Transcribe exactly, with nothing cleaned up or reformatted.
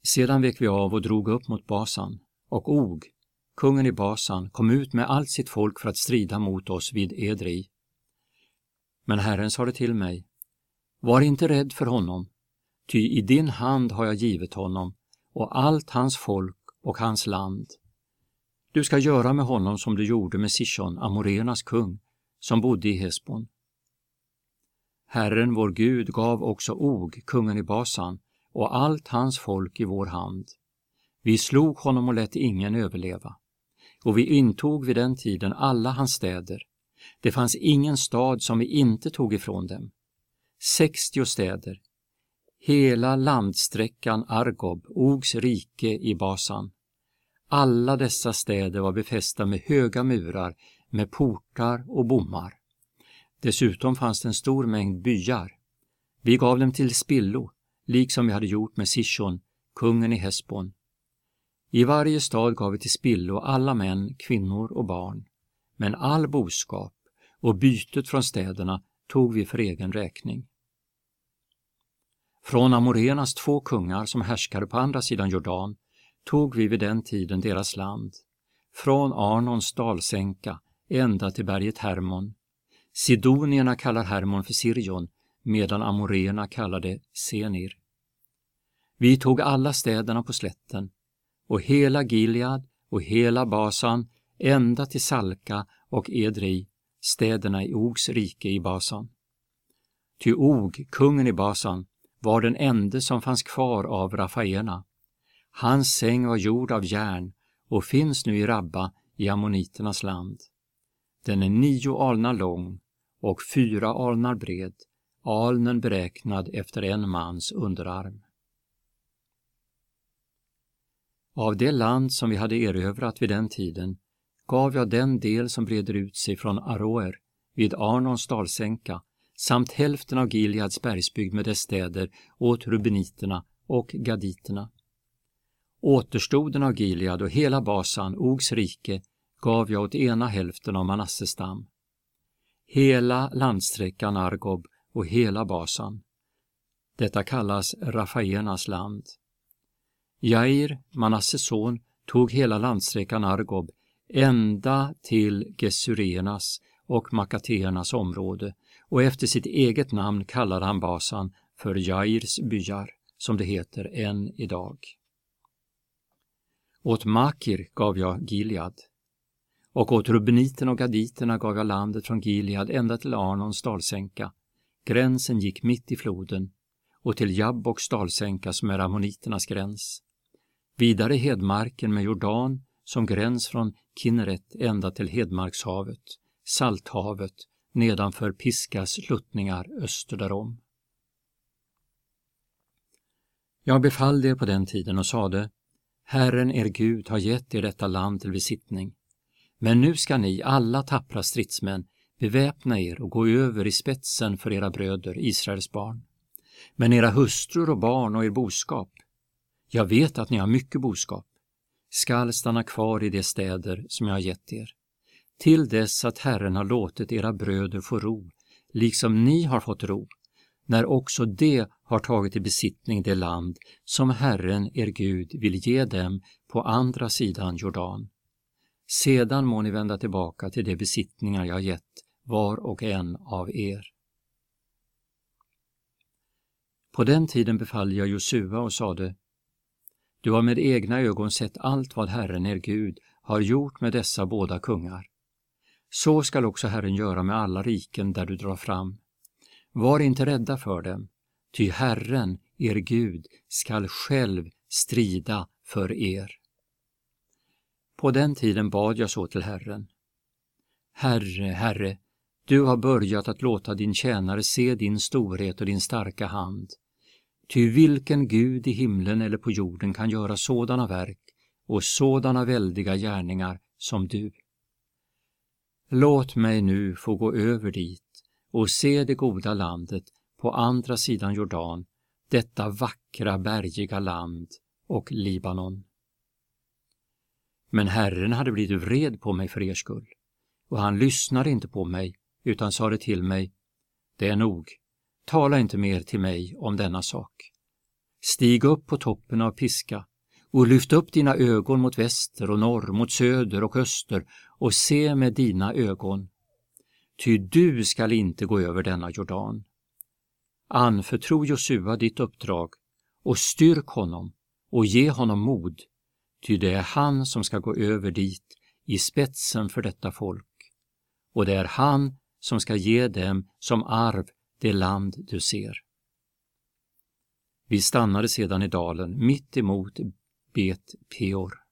Sedan vek vi av och drog upp mot Basan, och Og, kungen i Basan, kom ut med allt sitt folk för att strida mot oss vid Edrei. Men Herren sade till mig: var inte rädd för honom, ty i din hand har jag givit honom och allt hans folk och hans land. Du ska göra med honom som du gjorde med Sihon, Amoreernas kung, som bodde i Hesbon. Herren vår Gud gav också Og, kungen i Basan, och allt hans folk i vår hand. Vi slog honom och lät ingen överleva. Och vi intog vid den tiden alla hans städer. Det fanns ingen stad som vi inte tog ifrån dem. sextio städer. Hela landsträckan Argob, Ogs rike i Basan. Alla dessa städer var befästa med höga murar, med portar och bommar. Dessutom fanns det en stor mängd byar. Vi gav dem till spillo, liksom vi hade gjort med Sihon, kungen i Hesbon. I varje stad gav vi till spillo alla män, kvinnor och barn, men all boskap och bytet från städerna tog vi för egen räkning. Från Amoreernas två kungar som härskade på andra sidan Jordan tog vi vid den tiden deras land, från Arnons dalsänka ända till berget Hermon. Sidonierna kallar Hermon för Sirion, medan Amoreerna kallar det Senir. Vi tog alla städerna på slätten, och hela Gilead och hela Basan ända till Salka och Edrei, städerna i Ogs rike i Basan. Ty Og, kungen i Basan, var den ende som fanns kvar av Rafaerna. Hans säng var gjord av järn och finns nu i Rabba i ammoniternas land. Den är nio alnar lång och fyra alnar bred, alnen beräknad efter en mans underarm. Av det land som vi hade erövrat vid den tiden gav jag den del som breder ut sig från Aroer vid Arnons dalsänka samt hälften av Gileads bergsbygd med dess städer åt rubeniterna och gaditerna. Återstoden av Gilead och hela Basan, Ogs rike, gav jag åt ena hälften av Manasses stam. Hela landsträckan Argob och hela Basan. Detta kallas Rafaernas land. Jair, Manasses son, tog hela landsträckan Argob ända till Gesurenas och Makateernas område, och efter sitt eget namn kallade han Basan för Jairs byar, som det heter än idag. Åt Makir gav jag Gilead, och åt rubeniterna och gaditerna gav jag landet från Gilead ända till Arnons dalsänka. Gränsen gick mitt i floden, och till Jabboks dalsänka som är ammoniternas gräns. Vidare hedmarken med Jordan som gräns från Kinneret ända till Hedmarkshavet, Salthavet, nedanför Piskas sluttningar öster därom. Jag befallde er på den tiden och sade: Herren er Gud har gett er detta land till besittning. Men nu ska ni, alla tappra stridsmän, beväpna er och gå över i spetsen för era bröder, Israels barn. Men era hustrur och barn och er boskap, jag vet att ni har mycket boskap, skall stanna kvar i de städer som jag har gett er, till dess att Herren har låtit era bröder få ro, liksom ni har fått ro, när också de har tagit i besittning det land som Herren er Gud vill ge dem på andra sidan Jordan. Sedan må ni vända tillbaka till de besittningar jag gett var och en av er. På den tiden befallde jag Josua och sade: Du har med egna ögon sett allt vad Herren er Gud har gjort med dessa båda kungar. Så skall också Herren göra med alla riken där du drar fram. Var inte rädda för dem, ty Herren er Gud skall själv strida för er. På den tiden bad jag så till Herren: Herre, Herre, du har börjat att låta din tjänare se din storhet och din starka hand. Ty vilken Gud i himlen eller på jorden kan göra sådana verk och sådana väldiga gärningar som du? Låt mig nu få gå över dit och se det goda landet på andra sidan Jordan, detta vackra bergiga land och Libanon. Men Herren hade blivit vred på mig för er skull, och han lyssnade inte på mig, utan sa det till mig: Det är nog, tala inte mer till mig om denna sak. Stig upp på toppen av Pisga och lyft upp dina ögon mot väster och norr, mot söder och öster och se med dina ögon. Ty du skall inte gå över denna Jordan. Anförtro Josua ditt uppdrag och styrk honom och ge honom mod, ty det är han som ska gå över dit i spetsen för detta folk, och det är han som ska ge dem som arv det land du ser. Vi stannade sedan i dalen mitt emot Bet Peor.